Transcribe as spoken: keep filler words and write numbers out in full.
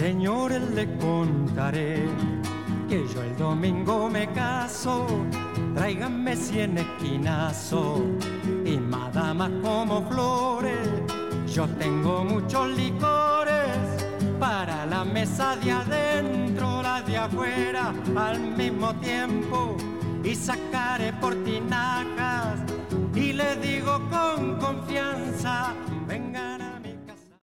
Señores, le contaré que yo el domingo me caso. Tráiganme cien esquinazos y madamas como flores. Yo tengo muchos licores para la mesa de adentro, la de afuera al mismo tiempo. Y sacaré por tinajas y le digo con confianza: